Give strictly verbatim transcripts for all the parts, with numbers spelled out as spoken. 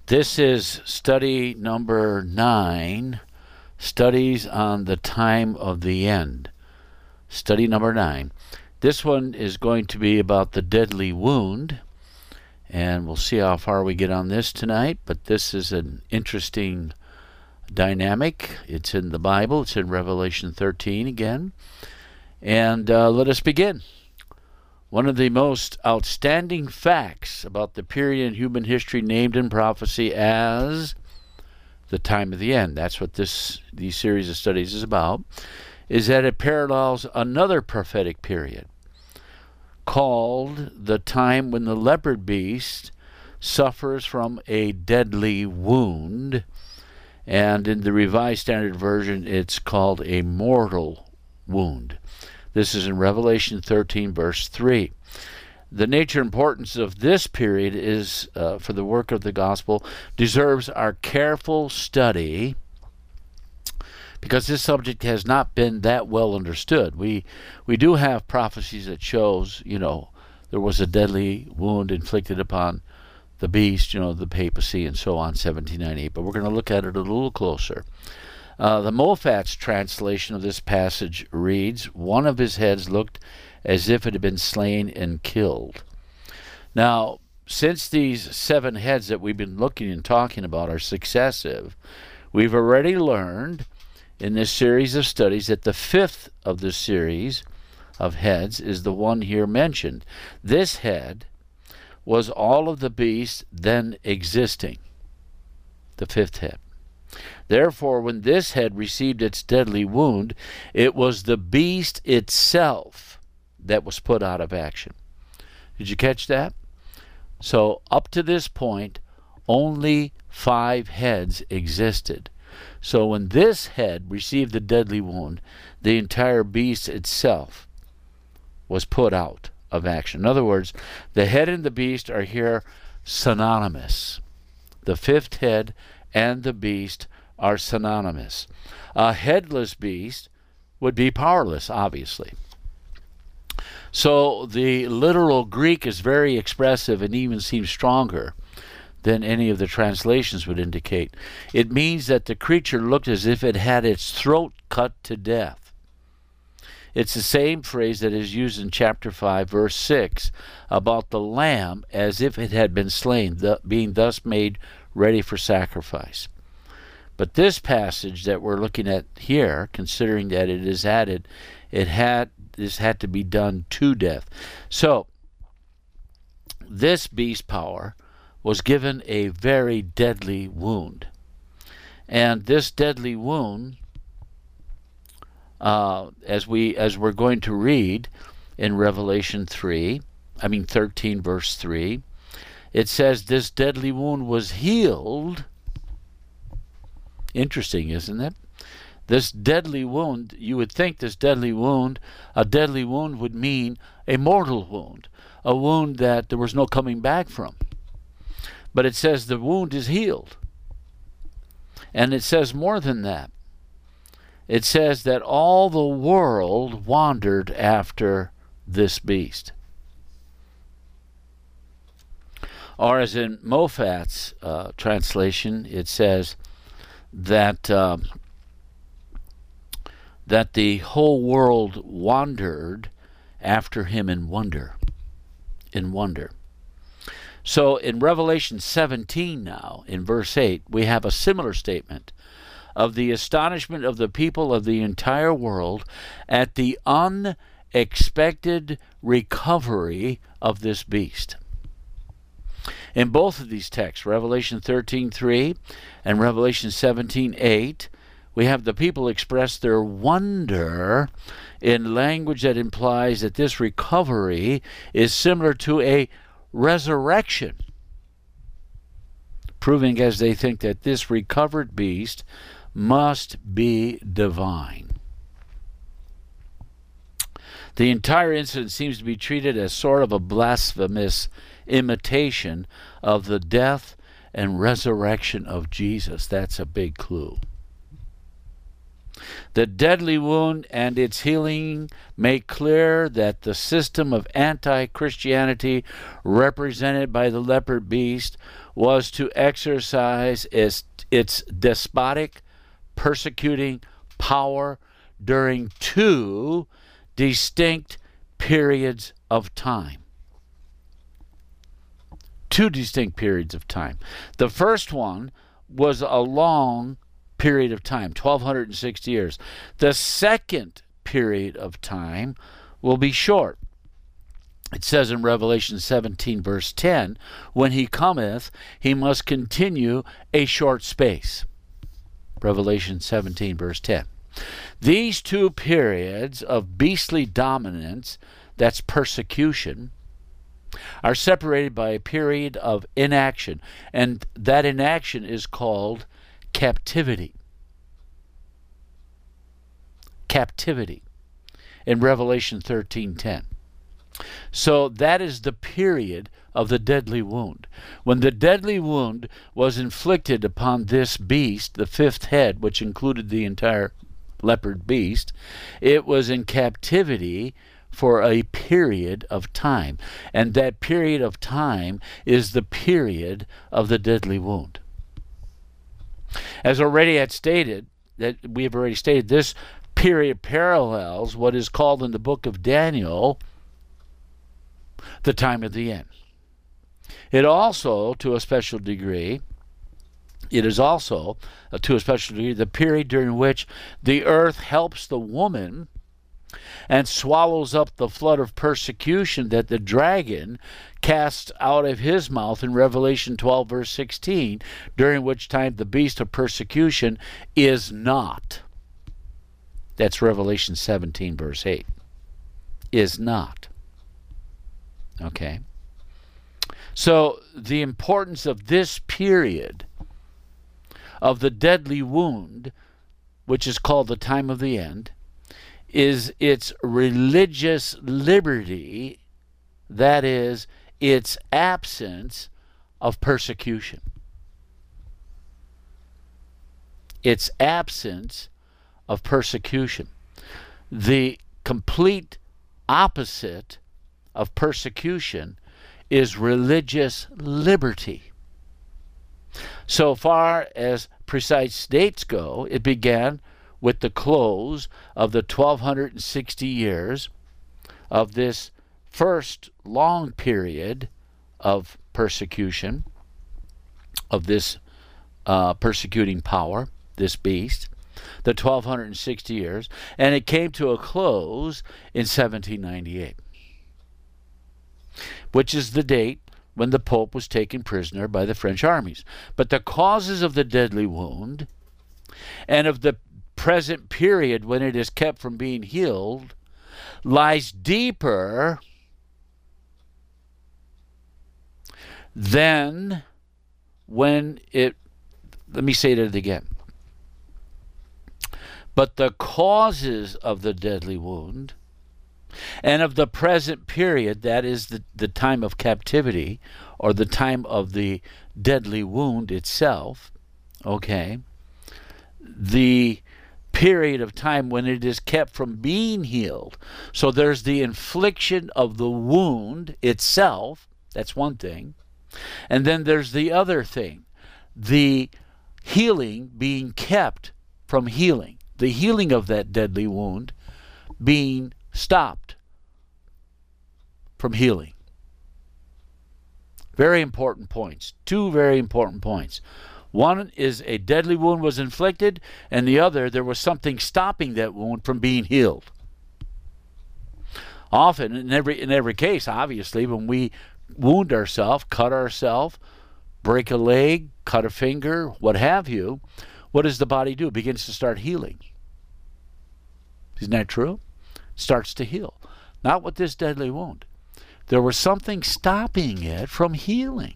This is study number nine, Studies on the Time of the End. Study number nine. This one is going to be about the deadly wound, and we'll see how far we get on this tonight, but this is an interesting dynamic. It's in the Bible. It's in Revelation thirteen again. And uh, let us begin. One of the most outstanding facts about the period in human history named in prophecy as the time of the end, that's what this these series of studies is about, is that it parallels another prophetic period called the time when the leopard beast suffers from a deadly wound, and in the Revised Standard Version it's called a mortal wound. This is in Revelation thirteen, verse three. The nature and importance of this period is, uh, for the work of the gospel, deserves our careful study because this subject has not been that well understood. We we do have prophecies that shows, you know, there was a deadly wound inflicted upon the beast, you know, the papacy and so on, seventeen ninety-eight. But we're going to look at it a little closer. Uh, the Moffat's translation of this passage reads, "One of his heads looked as if it had been slain and killed." Now, since these seven heads that we've been looking and talking about are successive, we've already learned in this series of studies that the fifth of the series of heads is the one here mentioned. This head was all of the beasts then existing, the fifth head. Therefore, when this head received its deadly wound, it was the beast itself that was put out of action. Did you catch that? So up to this point, only five heads existed. So when this head received the deadly wound, the entire beast itself was put out of action. In other words, the head and the beast are here synonymous. The fifth head and the beast are synonymous. A headless beast would be powerless, obviously. So the literal Greek is very expressive and even seems stronger than any of the translations would indicate. It means that the creature looked as if it had its throat cut to death. It's the same phrase that is used in chapter five, verse six, about the lamb as if it had been slain, being thus made ready for sacrifice. But this passage that we're looking at here, considering that it is added, it had this had to be done to death. So this beast power was given a very deadly wound. And this deadly wound, uh, as we as we're going to read in Revelation three, I mean thirteen, verse three, it says this deadly wound was healed. Interesting, isn't it? This deadly wound, you would think this deadly wound, a deadly wound would mean a mortal wound, a wound that there was no coming back from. But it says the wound is healed. And it says more than that. It says that all the world wandered after this beast. Or as in Moffat's uh, translation, it says that um, that the whole world wandered after him in wonder, in wonder. So in Revelation seventeen now, in verse eight, we have a similar statement of the astonishment of the people of the entire world at the unexpected recovery of this beast. In both of these texts, Revelation thirteen three and Revelation seventeen eight, we have the people express their wonder in language that implies that this recovery is similar to a resurrection, proving as they think that this recovered beast must be divine. The entire incident seems to be treated as sort of a blasphemous imitation of the death and resurrection of Jesus. That's a big clue. The deadly wound and its healing make clear that the system of anti-Christianity represented by the leopard beast was to exercise its, its despotic, persecuting power during two distinct periods of time. Two distinct periods of time. The first one was a long period of time, twelve sixty years. The second period of time will be short. It says in Revelation seventeen, verse ten, when he cometh, he must continue a short space. Revelation seventeen, verse ten. These two periods of beastly dominance, that's persecution, are separated by a period of inaction, and that inaction is called captivity. Captivity in Revelation thirteen ten. So that is the period of the deadly wound. When the deadly wound was inflicted upon this beast, the fifth head, which included the entire leopard beast, it was in captivity for a period of time. And that period of time is the period of the deadly wound. As already had stated, that we have already stated, this period parallels what is called in the book of Daniel the time of the end. It also, to a special degree, it is also, uh, to a special degree, the period during which the earth helps the woman and swallows up the flood of persecution that the dragon casts out of his mouth in Revelation twelve, verse sixteen, during which time the beast of persecution is not. That's Revelation seventeen, verse eight. Is not. Okay? So the importance of this period of the deadly wound, which is called the time of the end, is its religious liberty, that is, its absence of persecution. Its absence of persecution. The complete opposite of persecution is religious liberty. So far as precise dates go, it began with the close of the twelve sixty years of this first long period of persecution, of this uh, persecuting power, this beast, the twelve sixty years, and it came to a close in seventeen ninety-eight, which is the date when the Pope was taken prisoner by the French armies. But the causes of the deadly wound and of the present period when it is kept from being healed lies deeper than when it, let me say that again. But the causes of the deadly wound and of the present period, that is the, the time of captivity or the time of the deadly wound itself, okay, the period of time when it is kept from being healed. So there's the infliction of the wound itself, that's one thing, and then there's the other thing, the healing being kept from healing, the healing of that deadly wound being stopped from healing. Very important points. Two very important points. One is a deadly wound was inflicted, and the other, there was something stopping that wound from being healed. Often, in every in every case, obviously, when we wound ourselves, cut ourselves, break a leg, cut a finger, what have you, what does the body do? It begins to start healing. Isn't that true? Starts to heal. Not with this deadly wound. There was something stopping it from healing.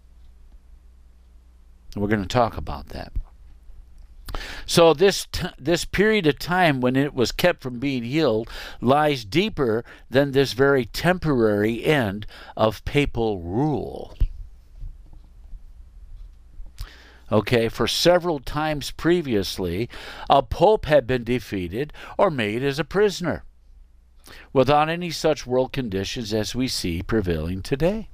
We're going to talk about that. So this t- this period of time when it was kept from being healed lies deeper than this very temporary end of papal rule. Okay, for several times previously, a pope had been defeated or made as a prisoner, without any such world conditions as we see prevailing today.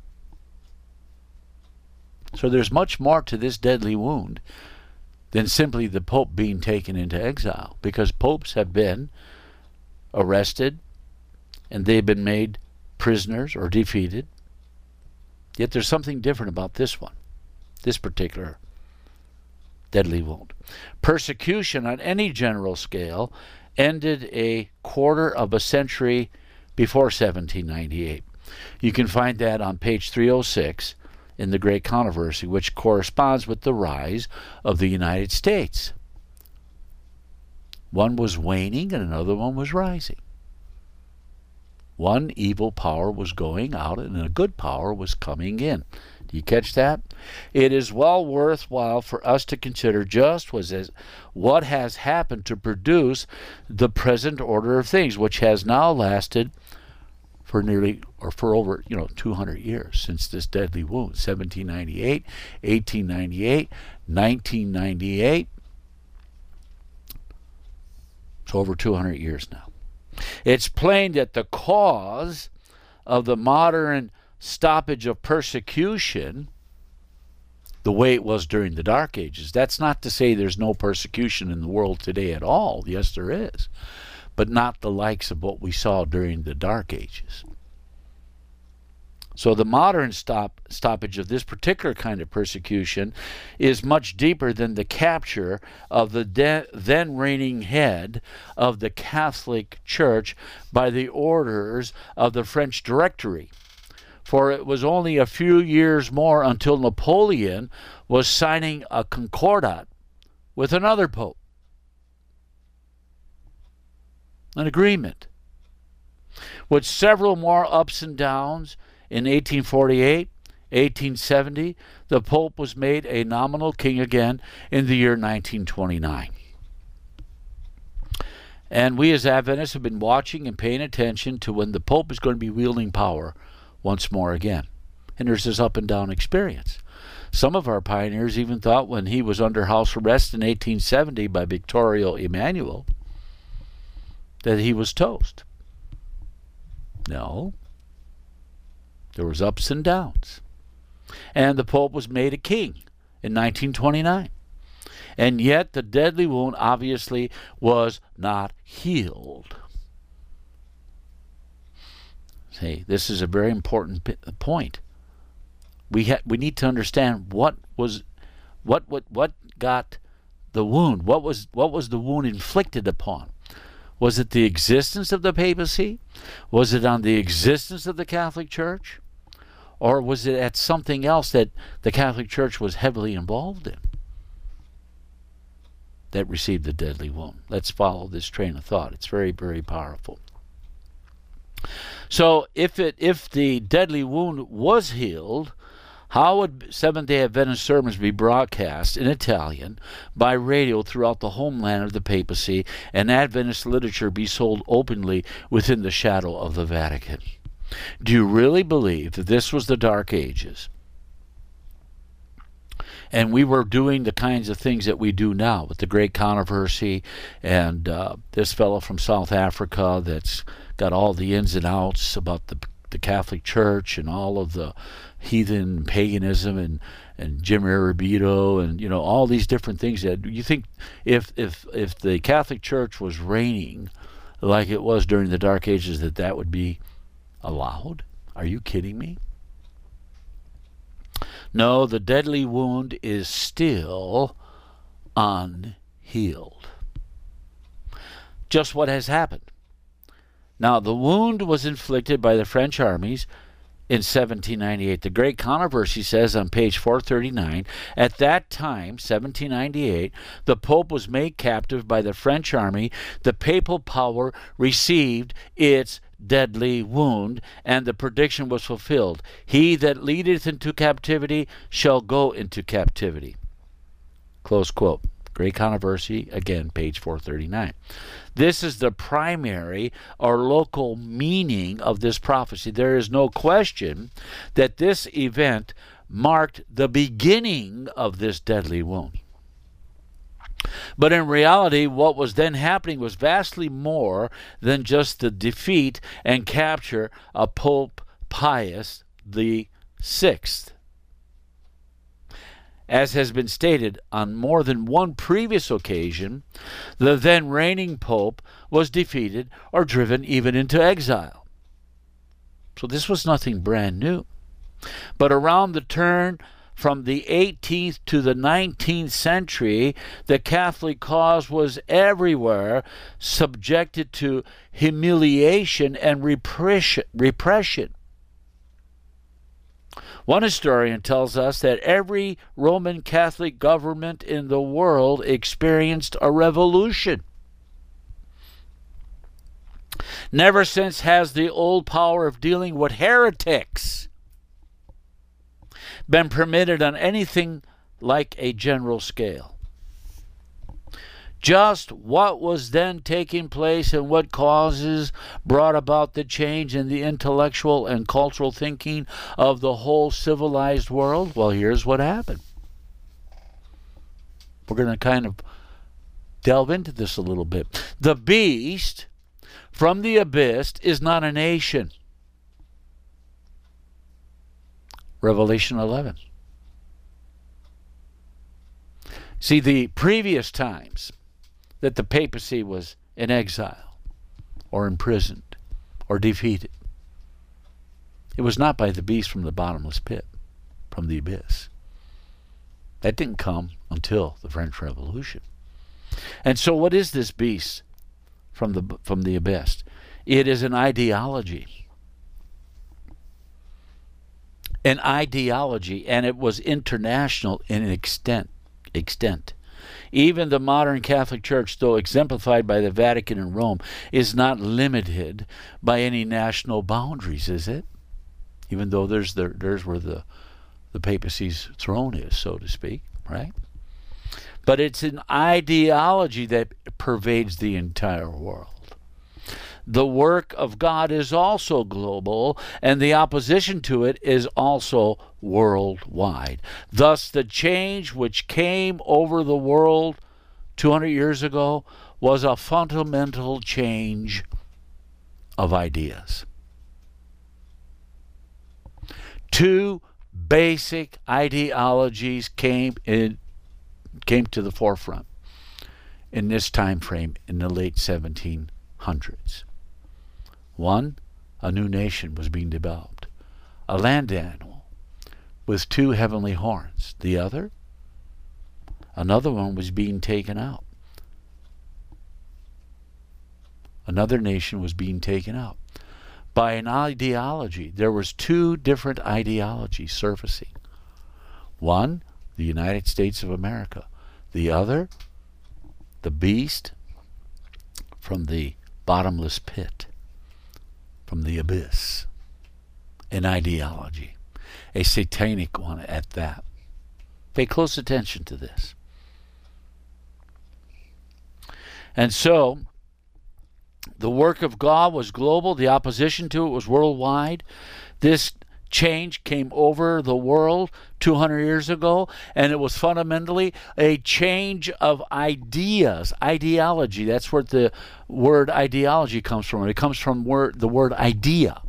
So there's much more to this deadly wound than simply the pope being taken into exile, because popes have been arrested and they've been made prisoners or defeated. Yet there's something different about this one, this particular deadly wound. Persecution on any general scale ended a quarter of a century before seventeen ninety-eight. You can find that on page three oh six in the Great Controversy, which corresponds with the rise of the United States. One was waning and another one was rising. One evil power was going out and a good power was coming in. Do you catch that? It is well worthwhile for us to consider just was as what has happened to produce the present order of things, which has now lasted for nearly, or for over, you know, two hundred years since this deadly wound. seventeen ninety-eight, eighteen ninety-eight, nineteen ninety-eight. It's over two hundred years now. It's plain that the cause of the modern stoppage of persecution, the way it was during the Dark Ages, that's not to say there's no persecution in the world today at all. Yes, there is. But not the likes of what we saw during the Dark Ages. So the modern stop, stoppage of this particular kind of persecution is much deeper than the capture of the de- then reigning head of the Catholic Church by the orders of the French Directory. For it was only a few years more until Napoleon was signing a concordat with another pope. An agreement. With several more ups and downs, in eighteen forty-eight, eighteen seventy, the Pope was made a nominal king again in the year nineteen twenty-nine. And we as Adventists have been watching and paying attention to when the Pope is going to be wielding power once more again. And there's this up and down experience. Some of our pioneers even thought when he was under house arrest in eighteen seventy by Victorio Emmanuel that he was toast. No. There was ups and downs. And the Pope was made a king in nineteen twenty-nine. And yet the deadly wound obviously was not healed. See, this is a very important p- point. We ha- we need to understand what was what what what got the wound. What was what was the wound inflicted upon? Was it the existence of the papacy? Was it on the existence of the Catholic Church? Or was it at something else that the Catholic Church was heavily involved in that received the deadly wound? Let's follow this train of thought. It's very, very powerful. So if it if the deadly wound was healed, how would Seventh-day Adventist sermons be broadcast in Italian by radio throughout the homeland of the papacy, and Adventist literature be sold openly within the shadow of the Vatican? Do you really believe that this was the Dark Ages, and we were doing the kinds of things that we do now with the Great Controversy and uh, this fellow from South Africa that's got all the ins and outs about the the Catholic Church and all of the heathen paganism and and Jim Arrabito and you know all these different things that you think if if if the Catholic Church was reigning like it was during the Dark Ages that that would be allowed? Are you kidding me? No, the deadly wound is still unhealed. Just what has happened. Now, the wound was inflicted by the French armies in seventeen ninety-eight. The Great Controversy says on page four thirty-nine, at that time, seventeen ninety-eight, the Pope was made captive by the French army. The papal power received its deadly wound, and the prediction was fulfilled. He that leadeth into captivity shall go into captivity. Close quote. Great Controversy, again, page four thirty-nine. This is the primary or local meaning of this prophecy. There is no question that this event marked the beginning of this deadly wound. But in reality, what was then happening was vastly more than just the defeat and capture of Pope Pius the Sixth. As has been stated on more than one previous occasion, the then reigning pope was defeated or driven even into exile. So this was nothing brand new. But around the turn from the eighteenth to the nineteenth century, the Catholic cause was everywhere subjected to humiliation and repression. One historian tells us that every Roman Catholic government in the world experienced a revolution. Never since has the old power of dealing with heretics been permitted on anything like a general scale. Just what was then taking place and what causes brought about the change in the intellectual and cultural thinking of the whole civilized world? Well, here's what happened. We're going to kind of delve into this a little bit. The beast from the abyss is not a nation. Revelation eleven. See, the previous times that the papacy was in exile or imprisoned or defeated, it was not by the beast from the bottomless pit, from the abyss. That didn't come until the French Revolution. And so what is this beast from the from the abyss? It is an ideology. An ideology, and it was international in extent. extent. Even the modern Catholic Church, though exemplified by the Vatican and Rome, is not limited by any national boundaries, is it? Even though there's the, there's where the, the papacy's throne is, so to speak, right? But it's an ideology that pervades the entire world. The work of God is also global, and the opposition to it is also worldwide. Thus, the change which came over the world two hundred years ago was a fundamental change of ideas. Two basic ideologies came in, came to the forefront in this time frame in the late seventeen hundreds. One, a new nation was being developed, a land animal with two heavenly horns. The other, another one was being taken out. Another nation was being taken out by an ideology. There was two different ideologies surfacing. One, the United States of America. The other, the beast from the bottomless pit, from the abyss. An ideology, a satanic one at that. Pay close attention to this. And so, the work of God was global. The opposition to it was worldwide. This change came over the world two hundred years ago, and it was fundamentally a change of ideas, ideology. That's where the word ideology comes from. It comes from word, the word idea.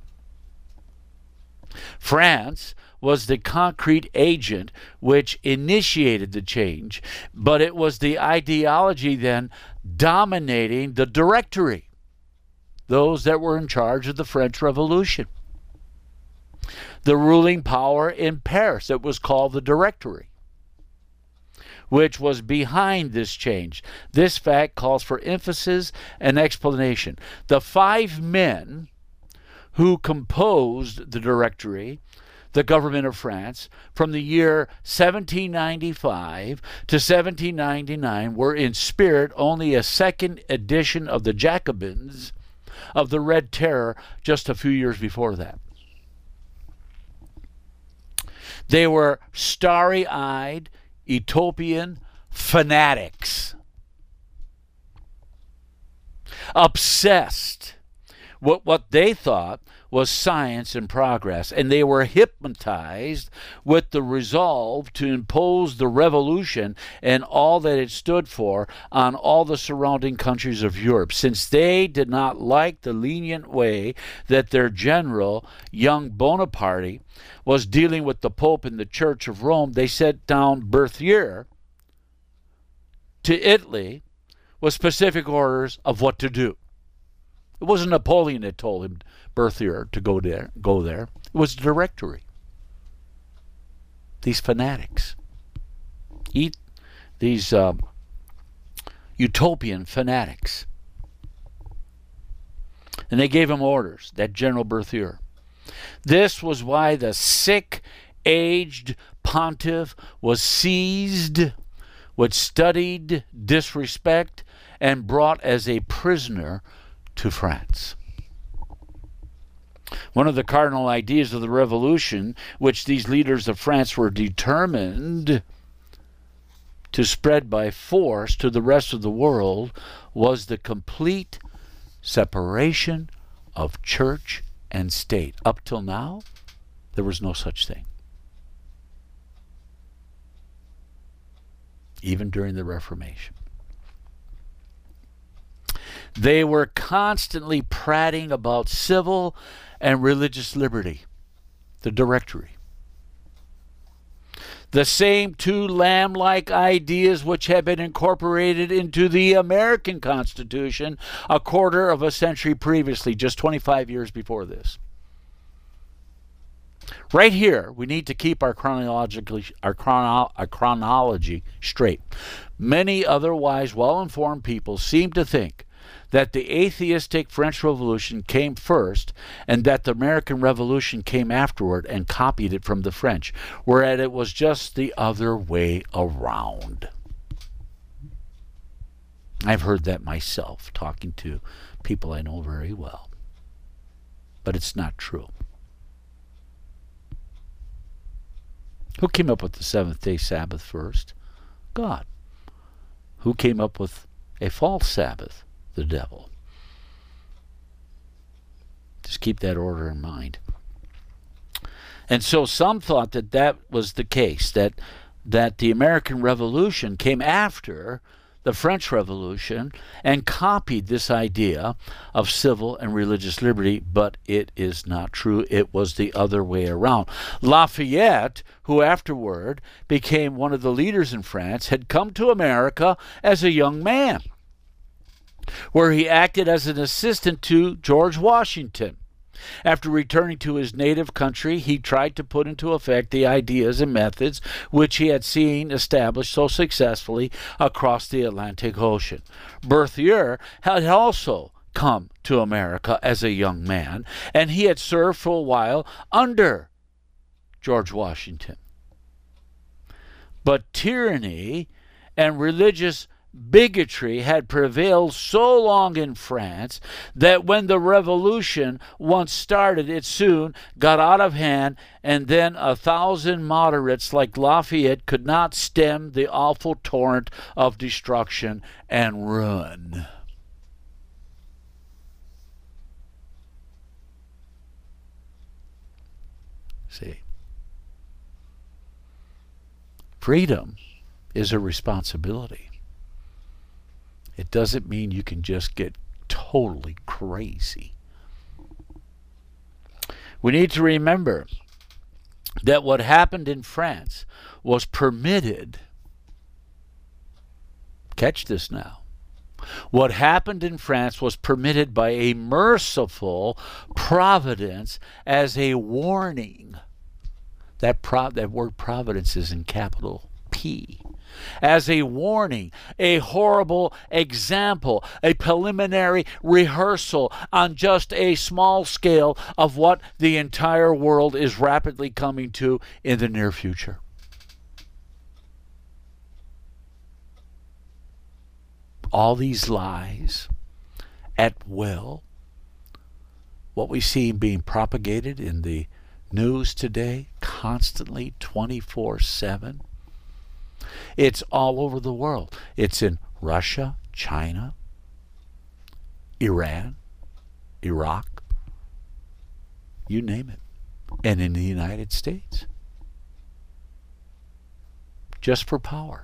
France was the concrete agent which initiated the change, but it was the ideology then dominating the Directory, those that were in charge of the French Revolution. The ruling power in Paris, it was called the Directory, which was behind this change. This fact calls for emphasis and explanation. The five men who composed the Directory, the government of France, from the year seventeen ninety-five to seventeen ninety-nine, were in spirit only a second edition of the Jacobins of the Red Terror just a few years before that. They were starry-eyed, utopian fanatics, obsessed. What, what they thought was science and progress, and they were hypnotized with the resolve to impose the revolution and all that it stood for on all the surrounding countries of Europe. Since they did not like the lenient way that their general, young Bonaparte, was dealing with the Pope and the Church of Rome, they sent down Berthier to Italy with specific orders of what to do. It wasn't Napoleon that told him, Berthier, to go there. Go there. It was the Directory. These fanatics, eat these uh, utopian fanatics, and they gave him orders. That General Berthier. This was why the sick, aged pontiff was seized with studied disrespect and brought as a prisoner to France. One of the cardinal ideas of the revolution, which these leaders of France were determined to spread by force to the rest of the world, was the complete separation of church and state. Up till now, there was no such thing. Even during the Reformation. They were constantly prating about civil and religious liberty, the Directory. The same two lamb-like ideas which had been incorporated into the American Constitution a quarter of a century previously, just twenty-five years before this. Right here, we need to keep our chronologically our, chrono, our chronology straight. Many otherwise well-informed people seem to think that the atheistic French Revolution came first and that the American Revolution came afterward and copied it from the French, whereas it was just the other way around. I've heard that myself, talking to people I know very well. But it's not true. Who came up with the seventh-day Sabbath first? God. Who came up with a false Sabbath? The devil. Just keep that order in mind. And so some thought that that was the case, that that the American Revolution came after the French Revolution and copied this idea of civil and religious liberty, but it is not true. It was the other way around. Lafayette, who afterward became one of the leaders in France, had come to America as a young man, where he acted as an assistant to George Washington. After returning to his native country, he tried to put into effect the ideas and methods which he had seen established so successfully across the Atlantic Ocean. Berthier had also come to America as a young man, and he had served for a while under George Washington. But tyranny and religious bigotry had prevailed so long in France that when the revolution once started, it soon got out of hand, and then a thousand moderates like Lafayette could not stem the awful torrent of destruction and ruin. See, freedom is a responsibility. It doesn't mean you can just get totally crazy. We need to remember that what happened in France was permitted. Catch this now. What happened in France was permitted by a merciful providence as a warning. That, pro- that word providence is in capital P. As a warning, a horrible example, a preliminary rehearsal on just a small scale of what the entire world is rapidly coming to in the near future. All these lies at will, what we see being propagated in the news today, constantly, twenty-four seven. It's all over the world. It's in Russia, China, Iran, Iraq, you name it, and in the United States. Just for power.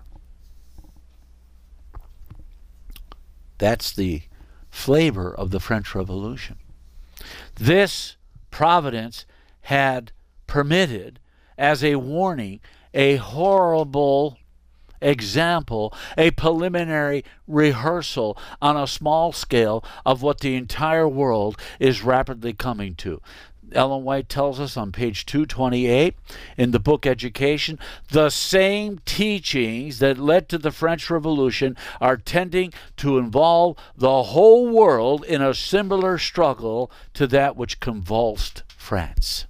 That's the flavor of the French Revolution. This providence had permitted, as a warning, a horrible example, a preliminary rehearsal on a small scale of what the entire world is rapidly coming to. Ellen White tells us on page two twenty-eight in the book Education, the same teachings that led to the French Revolution are tending to involve the whole world in a similar struggle to that which convulsed France.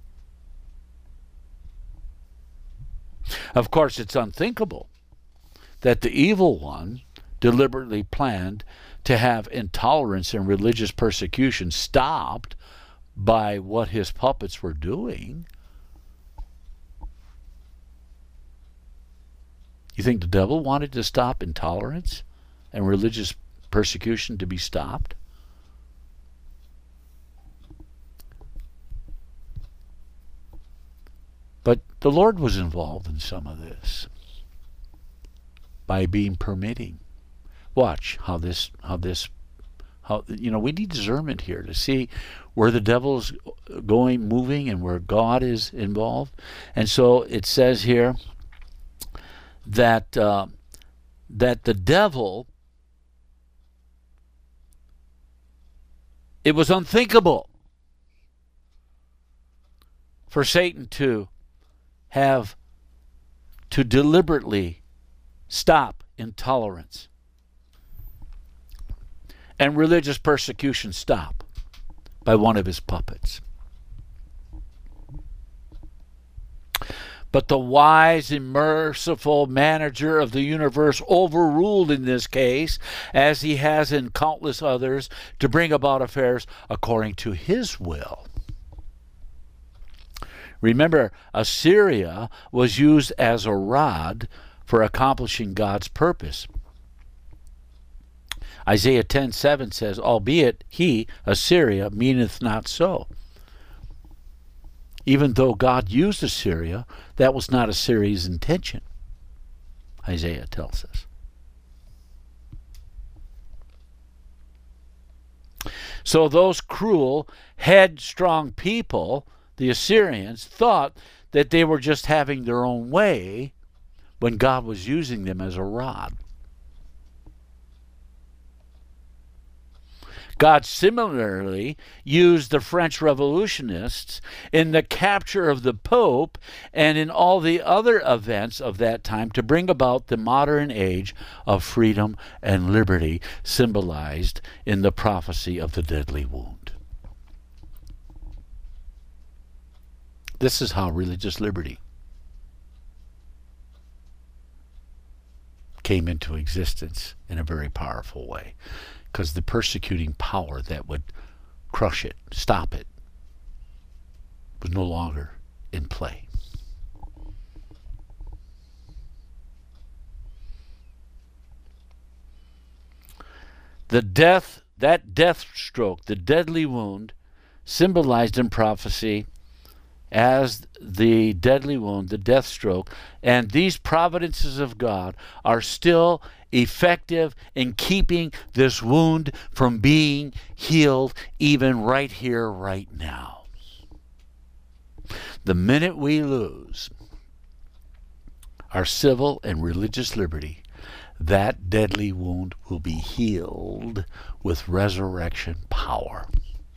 Of course, it's unthinkable that the evil one deliberately planned to have intolerance and religious persecution stopped by what his puppets were doing. You think the devil wanted to stop intolerance and religious persecution to be stopped? But the Lord was involved in some of this by being permitting. Watch how this how this How, you know, we need discernment here to see where the devil's going, moving, and where God is involved. And so it says here that uh, that the devil, it was unthinkable for Satan to have to deliberately stop intolerance and religious persecution stop by one of his puppets. But the wise and merciful manager of the universe overruled in this case, as he has in countless others, to bring about affairs according to his will. Remember, Assyria was used as a rod for accomplishing God's purpose. Isaiah ten seven says, albeit he, Assyria, meaneth not so. Even though God used Assyria, that was not Assyria's intention, Isaiah tells us. So those cruel, headstrong people, the Assyrians, thought that they were just having their own way when God was using them as a rod. God similarly used the French revolutionists in the capture of the Pope and in all the other events of that time to bring about the modern age of freedom and liberty symbolized in the prophecy of the deadly wound. This is how religious liberty came into existence in a very powerful way. Because the persecuting power that would crush it, stop it, was no longer in play. The death, that death stroke, the deadly wound, symbolized in prophecy as the deadly wound, the death stroke, and these providences of God are still effective in keeping this wound from being healed even right here, right now. The minute we lose our civil and religious liberty, that deadly wound will be healed with resurrection power.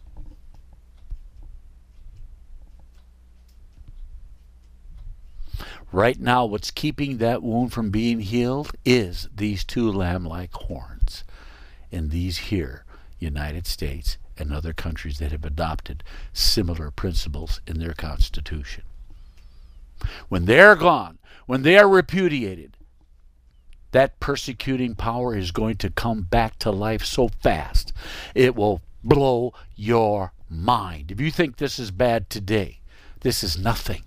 Right now, what's keeping that wound from being healed is these two lamb-like horns in these here United States and other countries that have adopted similar principles in their constitution. When they're gone, when they are repudiated, that persecuting power is going to come back to life so fast, it will blow your mind. If you think this is bad today, this is nothing.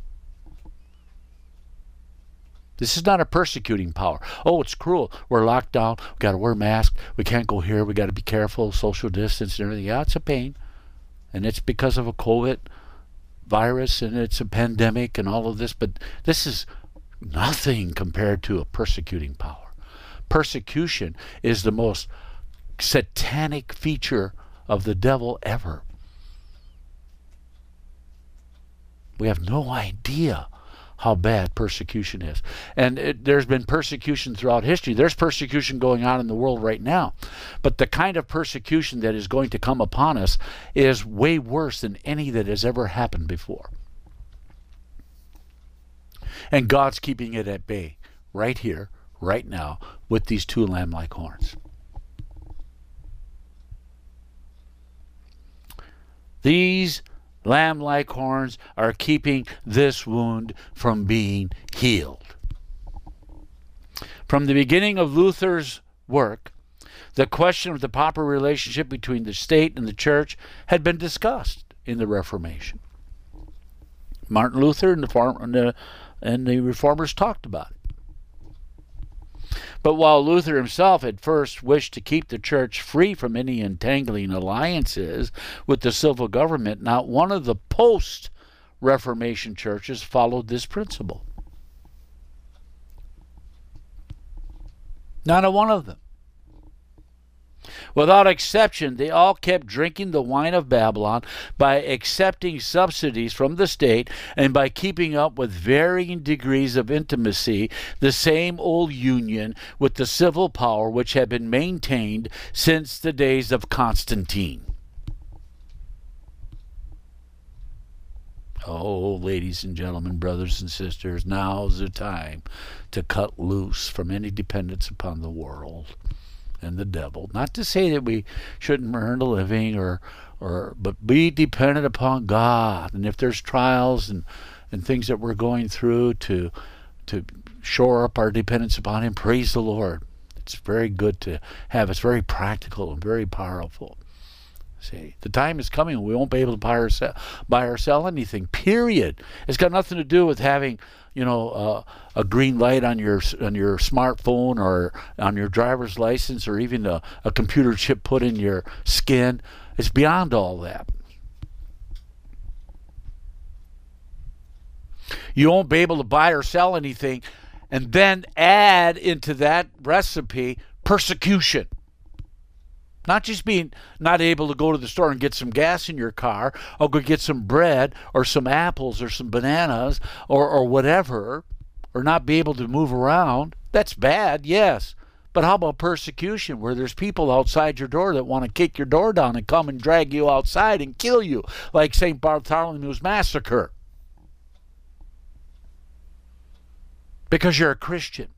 This is not a persecuting power. Oh, it's cruel. We're locked down. We've got to wear masks. We can't go here. We've got to be careful, social distance and everything. Yeah, it's a pain. And it's because of a COVID virus and it's a pandemic and all of this, but this is nothing compared to a persecuting power. Persecution is the most satanic feature of the devil ever. We have no idea how bad persecution is. And it, there's been persecution throughout history. There's persecution going on in the world right now. But the kind of persecution that is going to come upon us is way worse than any that has ever happened before. And God's keeping it at bay right here, right now, with these two lamb-like horns. These lamb-like horns are keeping this wound from being healed. From the beginning of Luther's work, the question of the proper relationship between the state and the church had been discussed in the Reformation. Martin Luther and the, farm, and the, and the Reformers talked about it. But while Luther himself at first wished to keep the church free from any entangling alliances with the civil government, not one of the post-Reformation churches followed this principle. Not a one of them. Without exception, they all kept drinking the wine of Babylon by accepting subsidies from the state and by keeping up with varying degrees of intimacy the same old union with the civil power which had been maintained since the days of Constantine. Oh, ladies and gentlemen, brothers and sisters, now's the time to cut loose from any dependence upon the world and the devil. Not to say that we shouldn't earn a living, or, or but be dependent upon God. And if there's trials and, and things that we're going through, to to shore up our dependence upon Him, praise the Lord. It's very good to have. It's very practical and very powerful. See, the time is coming when we won't be able to buy or sell, buy or sell anything, period. It's got nothing to do with having, you know, uh, a green light on your on your smartphone or on your driver's license, or even a, a computer chip put in your skin. It's beyond all that. You won't be able to buy or sell anything and then add into that recipe persecution. Not just being not able to go to the store and get some gas in your car, or go get some bread or some apples or some bananas or, or whatever, or not be able to move around. That's bad, yes. But how about persecution, where there's people outside your door that want to kick your door down and come and drag you outside and kill you, like Saint Bartholomew's Massacre, because you're a Christian?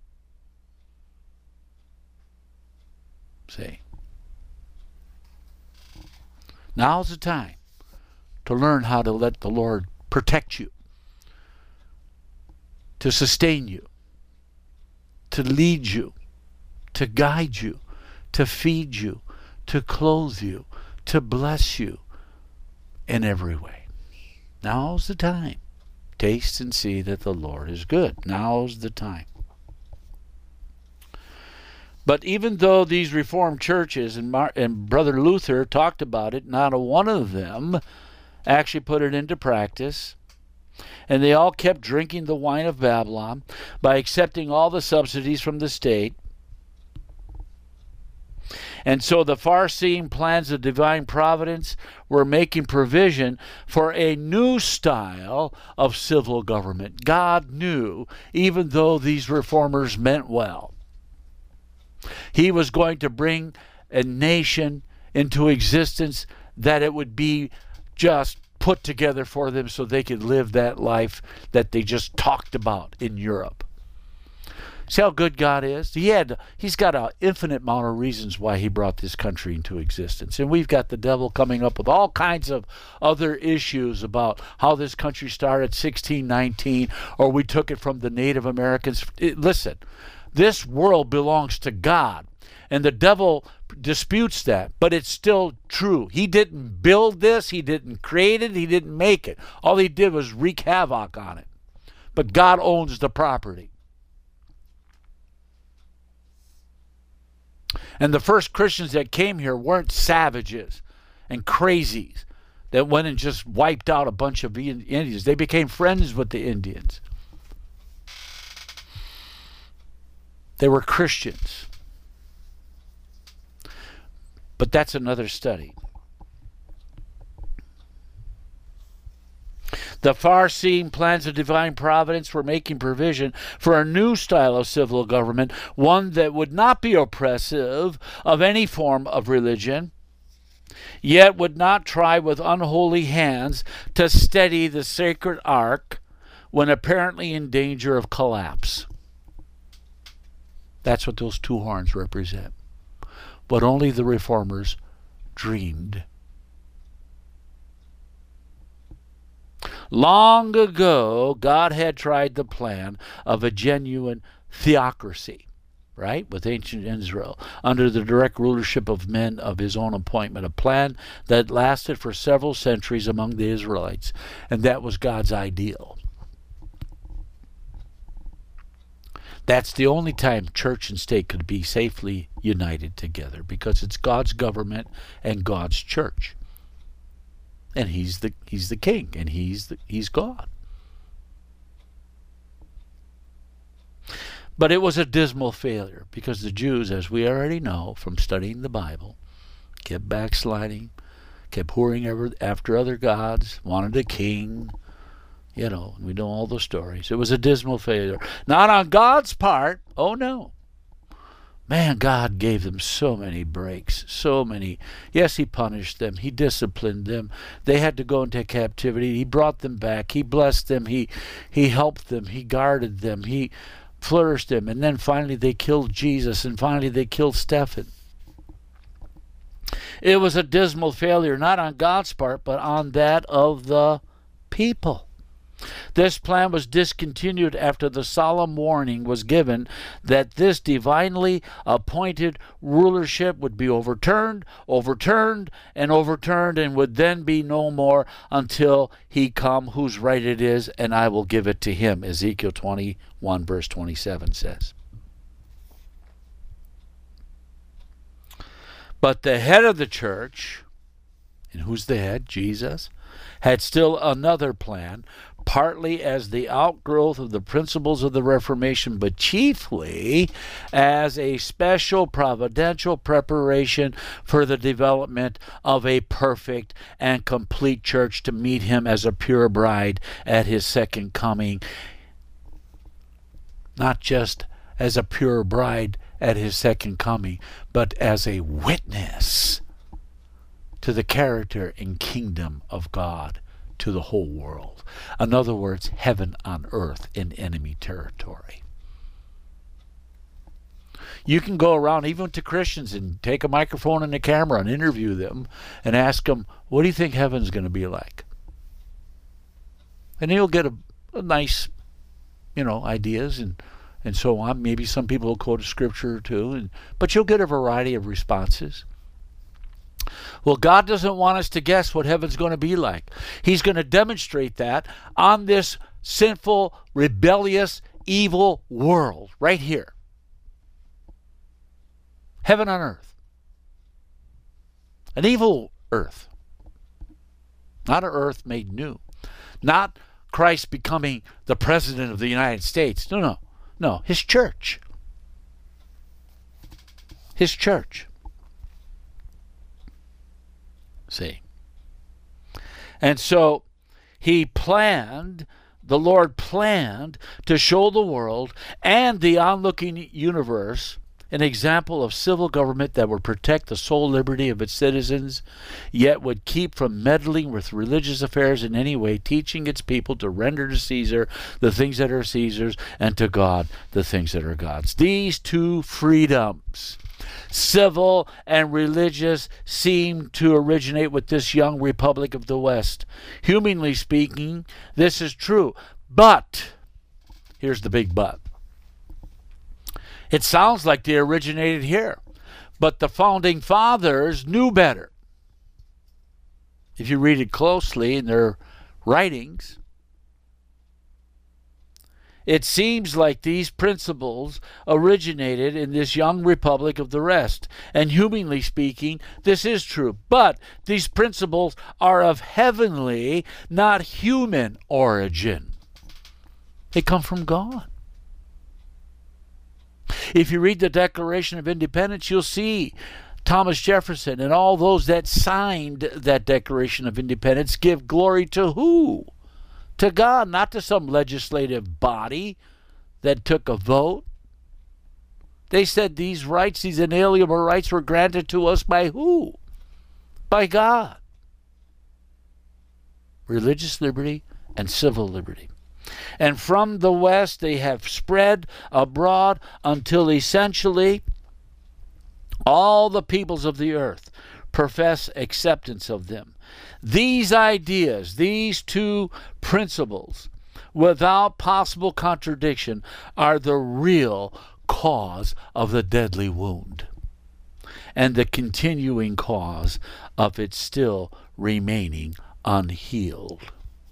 See? Now's the time to learn how to let the Lord protect you, to sustain you, to lead you, to guide you, to feed you, to clothe you, to bless you in every way. Now's the time. Taste and see that the Lord is good. Now's the time. But even though these Reformed churches and, Mar- and Brother Luther talked about it, not a one of them actually put it into practice. And they all kept drinking the wine of Babylon by accepting all the subsidies from the state. And so the far-seeing plans of divine providence were making provision for a new style of civil government. God knew, even though these reformers meant well, He was going to bring a nation into existence that it would be just put together for them so they could live that life that they just talked about in Europe. See how good God is? He had, he's got an infinite amount of reasons why He brought this country into existence. And we've got the devil coming up with all kinds of other issues about how this country started sixteen nineteen, or we took it from the Native Americans. It, listen, this world belongs to God, and the devil disputes that, but it's still true. He didn't build this, He didn't create it, He didn't make it. All He did was wreak havoc on it. But God owns the property. And the first Christians that came here weren't savages and crazies. that went and just wiped out a bunch of Indians. They became friends with the Indians. They were Christians. But that's another study. The far-seeing plans of divine providence were making provision for a new style of civil government, one that would not be oppressive of any form of religion, yet would not try with unholy hands to steady the sacred ark when apparently in danger of collapse. That's what those two horns represent. But only the reformers dreamed. Long ago, God had tried the plan of a genuine theocracy, right, with ancient Israel, under the direct rulership of men of his own appointment, a plan that lasted for several centuries among the Israelites, and that was God's ideal. That's the only time church and state could be safely united together, because it's God's government and God's church. And he's the he's the king, and he's the, he's God. But it was a dismal failure, because the Jews, as we already know from studying the Bible, kept backsliding, kept whoring after other gods, wanted a king. You know, we know all the stories. It was a dismal failure. Not on God's part. Oh, no. Man, God gave them so many breaks, so many. Yes, he punished them. He disciplined them. They had to go into captivity. He brought them back. He blessed them. He, he helped them. He guarded them. He flourished them. And then finally they killed Jesus, and finally they killed Stephen. It was a dismal failure, not on God's part, but on that of the people. This plan was discontinued after the solemn warning was given that this divinely appointed rulership would be overturned, overturned, and overturned, and would then be no more until he come whose right it is, and I will give it to him, Ezekiel twenty-one, verse twenty-seven says. But the head of the church, and who's the head? Jesus, had still another plan, partly as the outgrowth of the principles of the Reformation, but chiefly as a special providential preparation for the development of a perfect and complete church to meet him as a pure bride at his second coming. Not just as a pure bride at his second coming, but as a witness to the character and kingdom of God to the whole world. In other words, heaven on earth in enemy territory. You can go around even to Christians and take a microphone and a camera and interview them and ask them, what do you think heaven's going to be like? And you'll get a, a nice, you know, ideas and, and so on. Maybe some people will quote a scripture or two, and, but you'll get a variety of responses. Well, God doesn't want us to guess what heaven's going to be like. He's going to demonstrate that on this sinful, rebellious, evil world right here. Heaven on earth. An evil earth. Not an earth made new. Not Christ becoming the president of the United States. No, no. No, his church. His church. See? And so he planned, the Lord planned to show the world and the onlooking universe an example of civil government that would protect the soul liberty of its citizens, yet would keep from meddling with religious affairs in any way, teaching its people to render to Caesar the things that are Caesar's, and to God the things that are God's. These two freedoms, civil and religious, seem to originate with this young republic of the West. Humanly speaking, this is true. But, here's the big but. It sounds like they originated here, but the founding fathers knew better. If you read it closely in their writings, It seems like these principles originated in this young republic of the rest. And humanly speaking, this is true. But these principles are of heavenly, not human origin. They come from God. If you read the Declaration of Independence, you'll see Thomas Jefferson and all those that signed that Declaration of Independence give glory to who? To God, not to some legislative body that took a vote. They said these rights, these inalienable rights, were granted to us by who? By God. Religious liberty and civil liberty. And from the West, they have spread abroad until essentially all the peoples of the earth profess acceptance of them. These ideas, these two principles, without possible contradiction, are the real cause of the deadly wound and the continuing cause of it still remaining unhealed.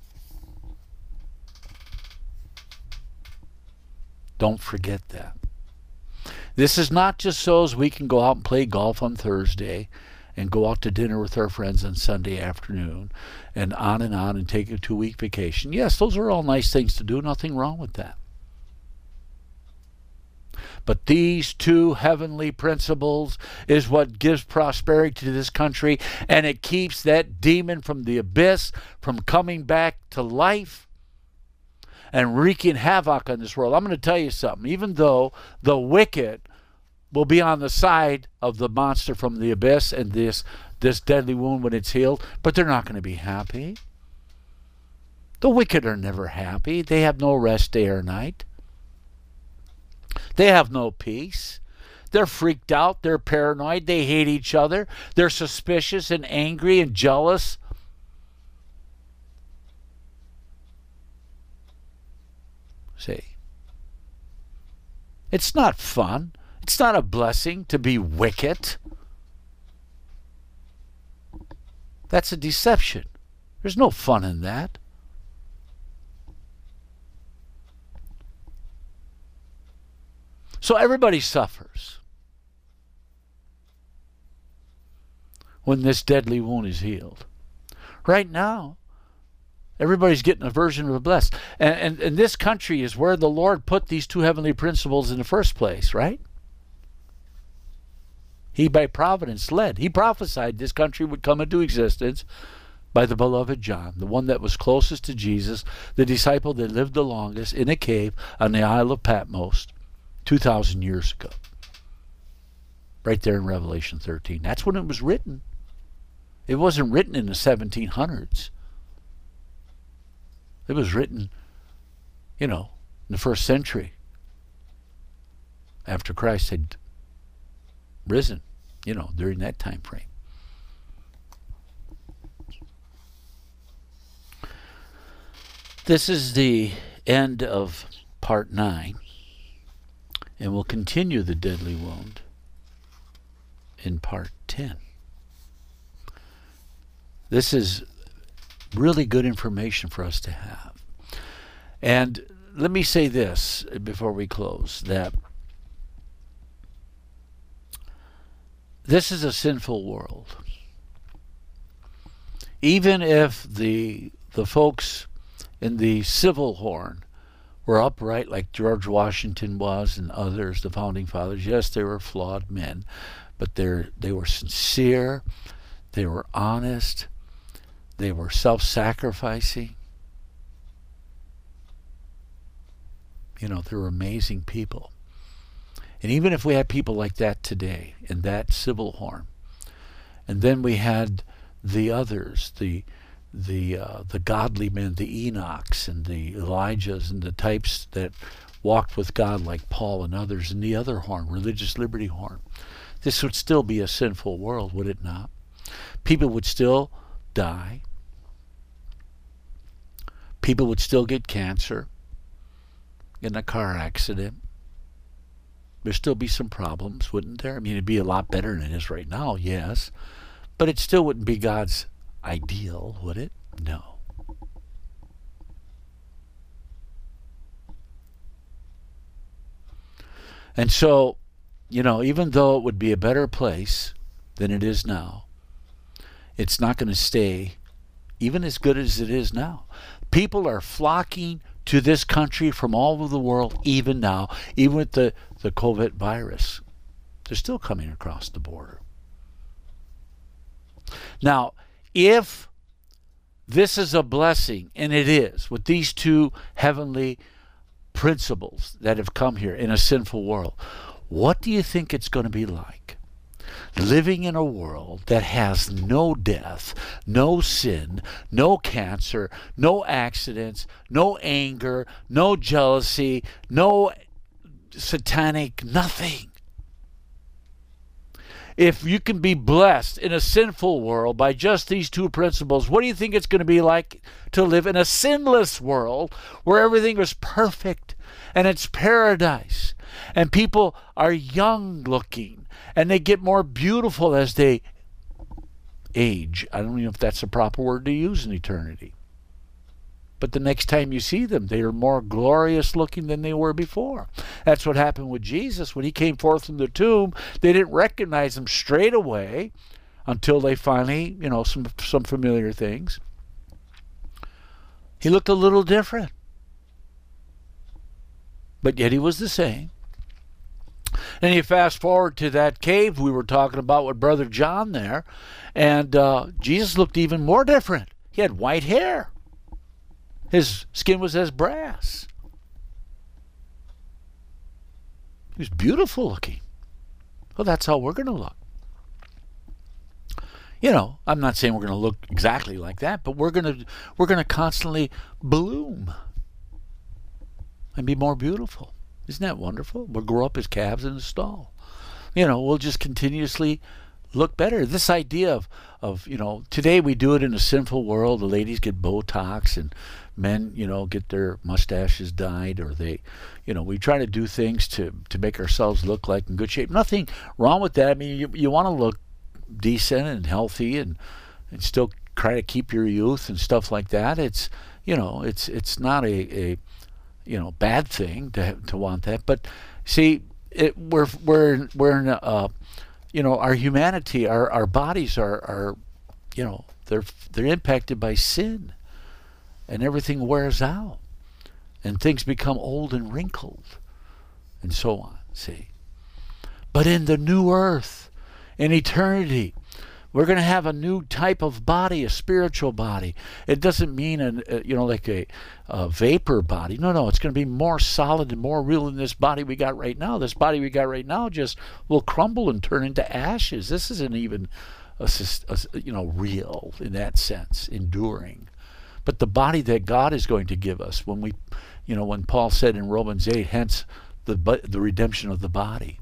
Don't forget that. This is not just so as we can go out and play golf on Thursday and go out to dinner with our friends on Sunday afternoon and on and on and take a two-week vacation. Yes, those are all nice things to do. Nothing wrong with that. But these two heavenly principles is what gives prosperity to this country, and it keeps that demon from the abyss from coming back to life and wreaking havoc on this world. I'm going to tell you something. Even though the wicked will be on the side of the monster from the abyss and this, this deadly wound when it's healed, but they're not going to be happy. The wicked are never happy. They have no rest day or night. They have no peace. They're freaked out. They're paranoid. They hate each other. They're suspicious and angry and jealous. See, it's not fun. It's not a blessing to be wicked. That's a deception. There's no fun in that. So everybody suffers when this deadly wound is healed. Right now, everybody's getting a version of the blessed. And, and, and this country is where the Lord put these two heavenly principles in the first place, right? He by providence led. He prophesied this country would come into existence by the beloved John, the one that was closest to Jesus, the disciple that lived the longest in a cave on the Isle of Patmos two thousand years ago. Right there in Revelation thirteen. That's when it was written. It wasn't written in the seventeen hundreds. It was written, you know, in the first century after Christ had risen, you know, during that time frame. This is the end of part nine, and we'll continue the deadly wound in part ten. This is really good information for us to have. And let me say this before we close, that this is a sinful world. Even if the the folks in the civil horn were upright like George Washington was and others, the founding fathers, yes, they were flawed men, but they're, they were sincere, they were honest, they were self-sacrificing. You know, they were amazing people. And even if we had people like that today in that civil horn, and then we had the others, the the uh, the godly men, the Enochs and the Elijahs and the types that walked with God like Paul and others in the other horn, religious liberty horn, this would still be a sinful world, would it not? People would still die. People would still get cancer in a car accident. There'd still be some problems, wouldn't there? I mean, it'd be a lot better than it is right now, yes. But it still wouldn't be God's ideal, would it? No. And so, you know, even though it would be a better place than it is now, it's not going to stay even as good as it is now. People are flocking to this country from all over the world, even now, even with the, the COVID virus. They're still coming across the border. Now, if this is a blessing, and it is, with these two heavenly principles that have come here in a sinful world, what do you think it's going to be like? Living in a world that has no death, no sin, no cancer, no accidents, no anger, no jealousy, no satanic, nothing. If you can be blessed in a sinful world by just these two principles, what do you think it's going to be like to live in a sinless world where everything is perfect and it's paradise and people are young looking and they get more beautiful as they age? I don't know if that's the proper word to use in eternity. But the next time you see them, they are more glorious looking than they were before. That's what happened with Jesus. When he came forth from the tomb, they didn't recognize him straight away until they finally, you know, some, some familiar things. He looked a little different. But yet he was the same. And you fast forward to that cave we were talking about with Brother John there, and uh, Jesus looked even more different. He had white hair. His skin was as brass. He was beautiful looking. Well, that's how we're going to look. You know, I'm not saying we're going to look exactly like that, but we're going to we're going to constantly bloom and be more beautiful. Isn't that wonderful? We'll grow up as calves in a stall. You know, we'll just continuously look better. This idea of, of, you know, today we do it in a sinful world. The ladies get Botox and men, you know, get their mustaches dyed, or they, you know, we try to do things to, to make ourselves look like in good shape. Nothing wrong with that. I mean, you, you want to look decent and healthy and, and still try to keep your youth and stuff like that. It's, you know, it's it's not a, a you know, bad thing to to want that. But see, it, we're we're we're in a, uh, you know, our humanity, our our bodies are are, you know, they're they're impacted by sin, and everything wears out, and things become old and wrinkled, and so on. See, but in the new earth, in eternity, we're going to have a new type of body, a spiritual body. It doesn't mean, an, uh, you know, like a, a vapor body. No, no, it's going to be more solid and more real than this body we got right now. This body we got right now just will crumble and turn into ashes. This isn't even, a, a, you know, real in that sense, enduring. But the body that God is going to give us, when we, you know, when Paul said in Romans eight, hence the the redemption of the body.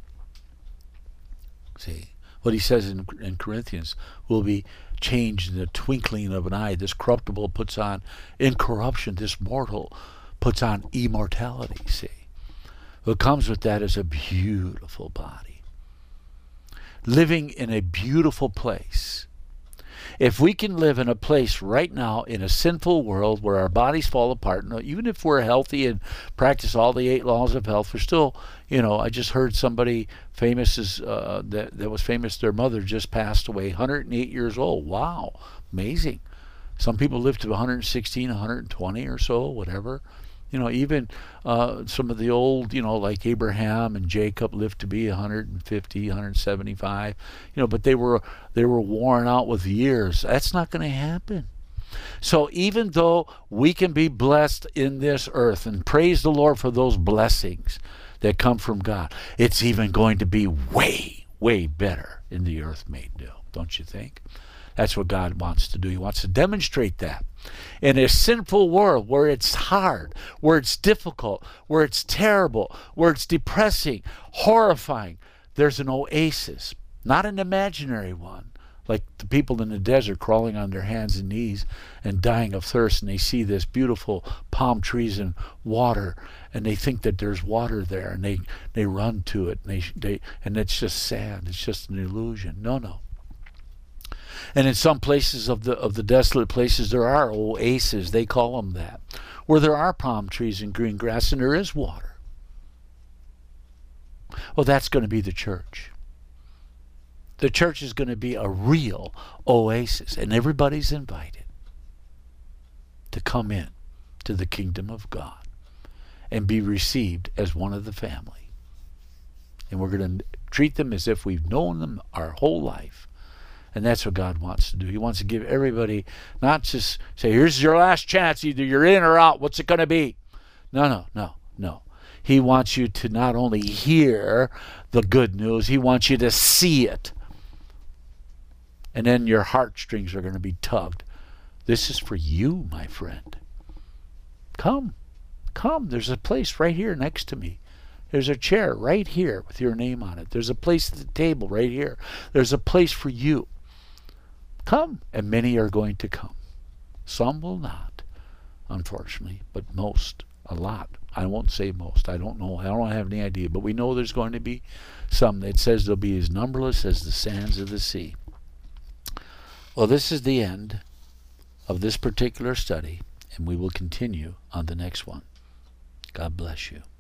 See? What he says in, in Corinthians will be changed in the twinkling of an eye. This corruptible puts on incorruption. This mortal puts on immortality, see. What comes with that is a beautiful body. Living in a beautiful place. If we can live in a place right now in a sinful world where our bodies fall apart, even if we're healthy and practice all the eight laws of health, we're still, you know, I just heard somebody famous is, uh, that, that was famous, their mother just passed away, one hundred eight years old. Wow, amazing. Some people live to one hundred sixteen, one hundred twenty or so, whatever. You know, even uh, some of the old, you know, like Abraham and Jacob lived to be one hundred fifty, one hundred seventy-five. You know, but they were they were worn out with years. That's not going to happen. So even though we can be blessed in this earth, and praise the Lord for those blessings that come from God, it's even going to be way, way better in the earth made new. Don't you think? That's what God wants to do. He wants to demonstrate that. In a sinful world where it's hard, where it's difficult, where it's terrible, where it's depressing, horrifying, there's an oasis, not an imaginary one, like the people in the desert crawling on their hands and knees and dying of thirst, and they see this beautiful palm trees and water, and they think that there's water there, and they, they run to it, and, they, they, and it's just sand. It's just an illusion. No, no. And in some places of the of the desolate places, there are oases, they call them that, where there are palm trees and green grass and there is water. Well, that's going to be the church. The church is going to be a real oasis, and everybody's invited to come in to the kingdom of God and be received as one of the family. And we're going to treat them as if we've known them our whole life. And that's what God wants to do. He wants to give everybody, not just say, here's your last chance, either you're in or out, what's it going to be? No, no, no, no. He wants you to not only hear the good news, he wants you to see it. And then your heartstrings are going to be tugged. This is for you, my friend. Come, come. There's a place right here next to me. There's a chair right here with your name on it. There's a place at the table right here. There's a place for you. Come, and many are going to come. Some will not, unfortunately, but most, a lot. I won't say most. I don't know. I don't have any idea, but we know there's going to be some. It says they'll be as numberless as the sands of the sea. Well, this is the end of this particular study, and we will continue on the next one. God bless you.